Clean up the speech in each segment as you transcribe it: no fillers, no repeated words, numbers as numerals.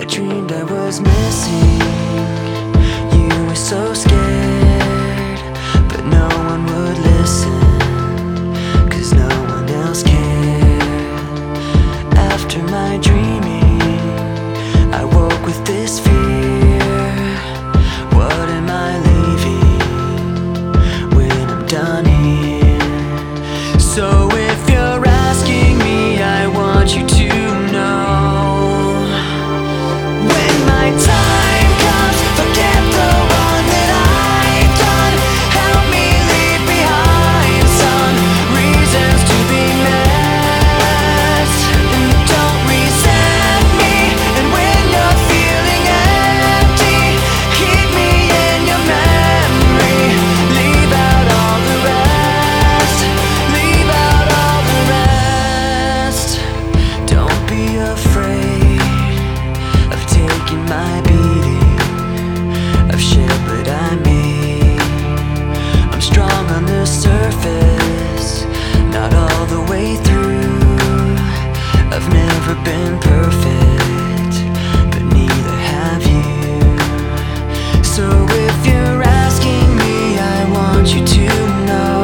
dreamed I was missing. You were so scared, but no one would listen, 'cause no one else cared. After my dreaming, I woke with this fear. What am I leaving when I'm done here? So if you're asking me, I want you to know, when my time comes, forget the wrong that I've done. Help me leave behind some reasons to be met, and don't resent me. And when you're feeling empty, keep me in your memory. Leave out all the rest, leave out all the rest. Don't be afraid of taking my beating, of shit that I made. I'm strong on the surface, not all the way through. I've never been perfect, but neither have you. So if you're asking me, I want you to know,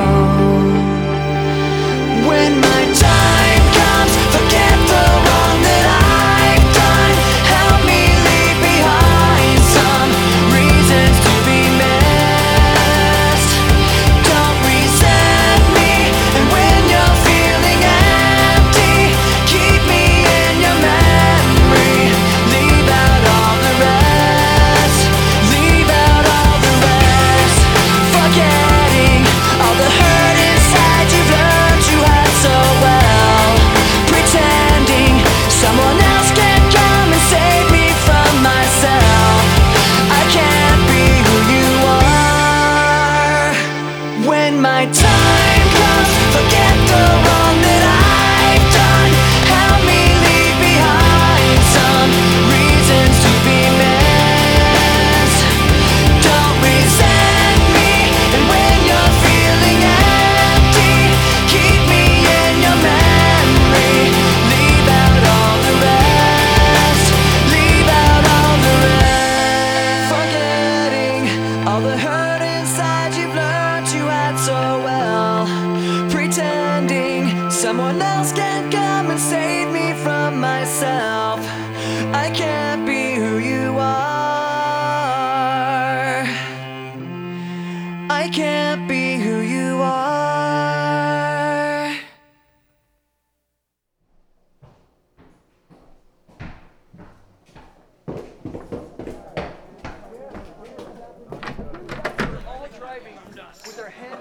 when my time comes, forget the wrong that I've done. Help me leave behind some reasons to be missed. Don't resent me. And when you're feeling empty, keep me in your memory. Leave out all the rest, leave out all the rest. Forgetting all the hurt inside you've learned you had so well. Pretending someone else can come and save me from myself. I can't be who you are. When my time comes, forget the wrong that I've done. Help me leave behind some reasons to be missed. Don't resent me. And when you're feeling empty, keep me in your memory. Leave out all the rest, leave out all the rest. Forgetting all the hurt inside you've learned you had so well. Pretending someone else can come and save me from myself. I can't be